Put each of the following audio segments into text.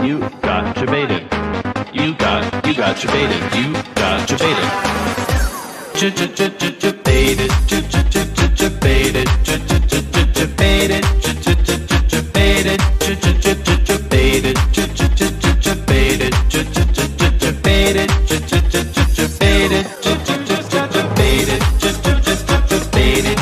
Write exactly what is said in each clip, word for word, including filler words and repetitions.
You got your baited. You got, you got your baited. You got your baited. Ch-ch-ch-ch-ch-baited. Ch-ch-ch-ch-ch-baited. Ch-ch-ch-ch-ch-baited. Ch-ch-ch-ch-ch-baited. Ch-ch-ch-ch-ch-baited. Ch-ch-ch-ch-ch-baited. Ch-ch-ch-ch-ch-baited. Ch-ch-ch-ch-ch-baited. Ch-ch-ch-ch-ch-baited. Ch-ch-ch-ch-ch-baited.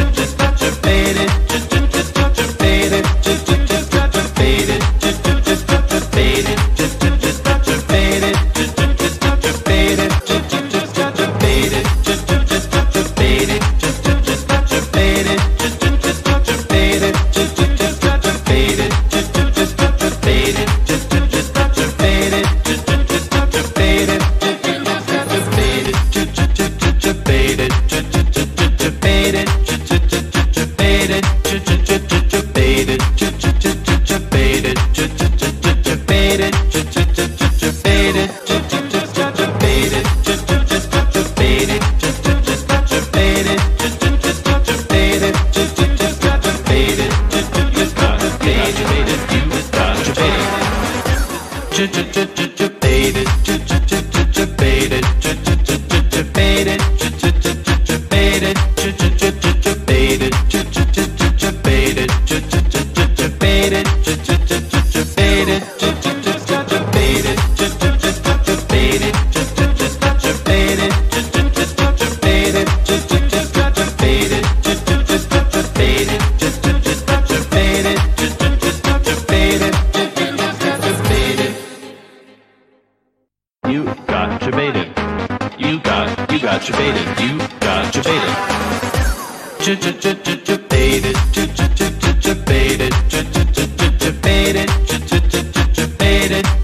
You got your baited. You got, you got your baited. You got your baited. Ch-ch-ch-ch-baited. Ch-ch-ch-ch-baited. Ch-ch-ch-ch-baited. Ch-ch-ch-ch-baited.